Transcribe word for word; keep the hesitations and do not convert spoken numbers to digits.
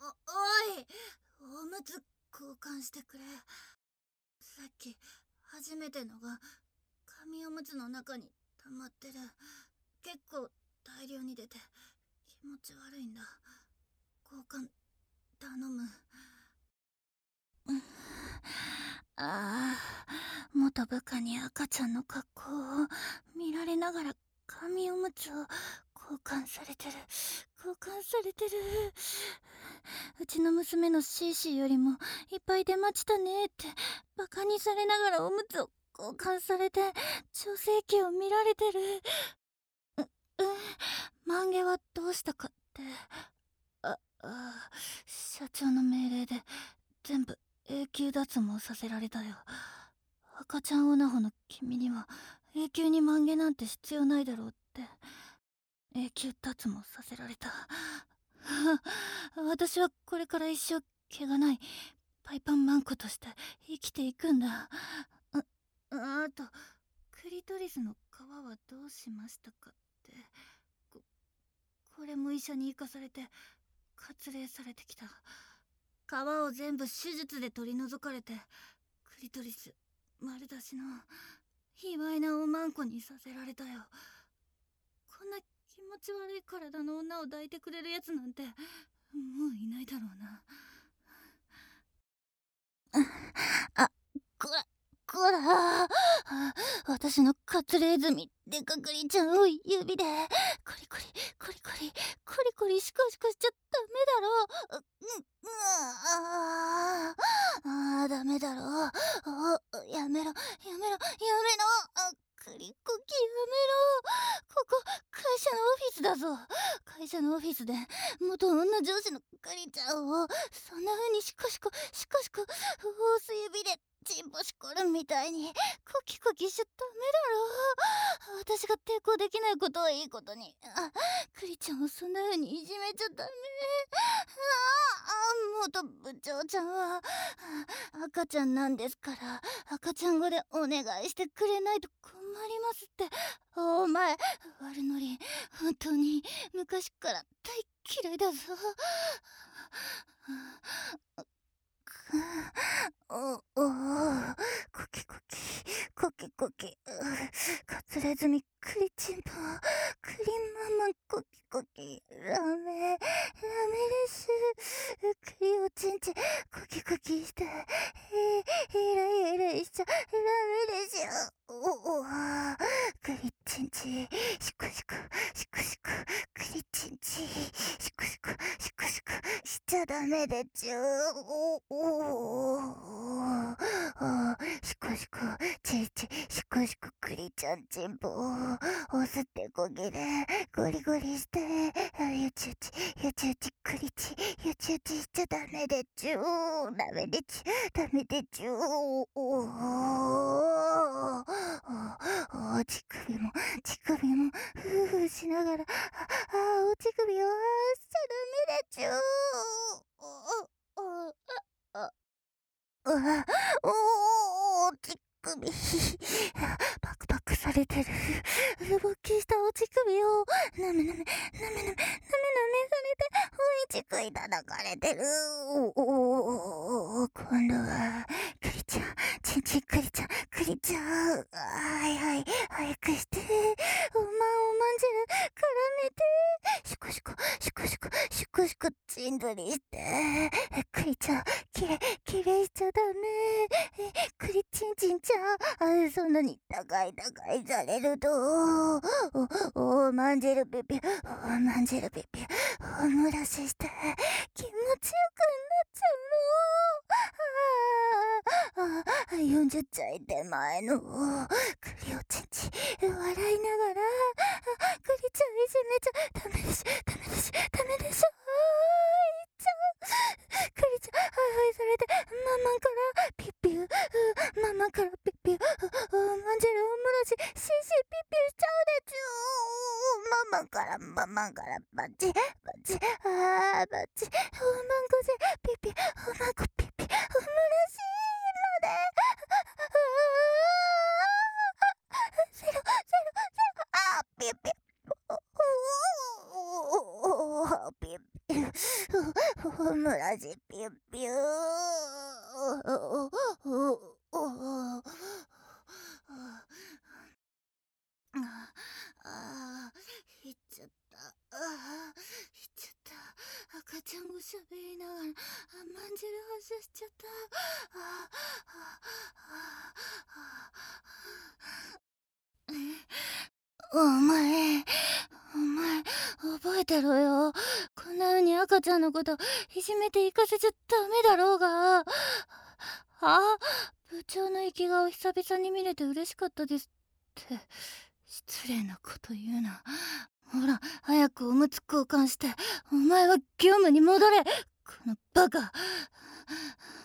おい、おむつ交換してくれ。さっき初めてのが紙おむつの中に溜まってる。結構大量に出て気持ち悪いんだ。交換頼む。ああ、元部下に赤ちゃんの格好を見られながら紙おむつを交換されてる。交換されてる。うちの娘のシーシーよりもいっぱい出ましたねってバカにされながらおむつを交換されて調整器を見られてる。う、うん、満毛はどうしたかって。あ、あ、社長の命令で全部永久脱毛させられたよ。赤ちゃんオナホの君には永久に満毛なんて必要ないだろうって永久脱毛させられた。私はこれから一生毛がないパイパンマンコとして生きていくんだ。あ、あとクリトリスの皮はどうしましたかって。こ、これも医者に行かされて割礼されてきた。皮を全部手術で取り除かれてクリトリス丸出しの卑猥なおまんこにさせられたよ。こんな気持ち悪い体の女を抱いてくれるやつなんてもういないだろうな。あ、こらこら、私のカツレー済みでかくりちゃんを指でコリコリコリコリコリコリシコシコしちゃダメだろ。う、う、あああ、ダメだろ。お、やめろやめろやめろ。あ、クリコキやめろ。ここ会社のオフィスだぞ。会社のオフィスで元女上司のカリちゃんをそんな風にシコシコシコシコ大す指でチンポしこるみたいにコキコキしちゃダメだろ。私が抵抗できないことはいいことに、あ、クリちゃんをそんな風にいじめちゃダメ。ああ、元部長ちゃんは赤ちゃんなんですから赤ちゃん語でお願いしてくれないと困りますって。お前悪ノリ本当に昔から大嫌いだぞ。おお、コキコキコキコキ、カツレ済みクリチンポクリママコキコキラメラメです。クリおちんちコキコキしてイライラしちゃダメですよ。おお、クリチンチシクシクシクシククリチンチシクシクシクシクしちゃダメでちゅ。おお、シクシクチチシクシククリちゃんチンポ押すってこぎでゴリゴリしてゆちゆちゆちゆちクリチゆちゆちしちゃダメでちゅ。ダメでちゅダメでちゅ。おお、乳首も乳首もふうふうしながら、ああ、お乳首をあしちゃダメでちゅ。おお、あ、あ、あ、おお、乳首パクパクされてる。勃起したお乳首をなめなめなめなめなめなめされておいちくい叩かれてる。おお、今度はクリちゃんちんちんクリちゃんクリちゃん、はいはい早くして。おまんおまんじゅう絡めてシコシコシコシコシコシコちんどりして。クリちゃんきれいきれいしちゃダメ。クリチンチンちゃん、あ、そんなに高い高いされるとおおまんじるピピおまんじるピピお漏らしして気持ちよくなっちゃうの。ああ、よんじゅっちゃい手前のクリおちんち笑いながらクリちゃんいじめちゃダメでしょダメでしょダメでしょ。あーいっちゃう。クリちゃんはいはいされてママからピッピューママからピッピューおまんじるおもらしシーシーピッピューしちゃうでちゅ。ママからママからバチバチあーバチおまんこじピッピューおまんこピッピューおもらしまでゼロゼロゼロあーピッピューおおピッピューオムラジピュッピュー。ああ、言っちゃった。ああ、言っちゃった。赤ちゃんがしゃべりながら、あ、まんじる発射しちゃった。ああ、ああ、お前、お前、覚えてろよ。こんな風に赤ちゃんのこといじめて行かせちゃダメだろうが。ああ、部長の生き顔久々に見れて嬉しかったですって。失礼なこと言うな。ほら、早くおむつ交換して、お前は業務に戻れ。このバカ。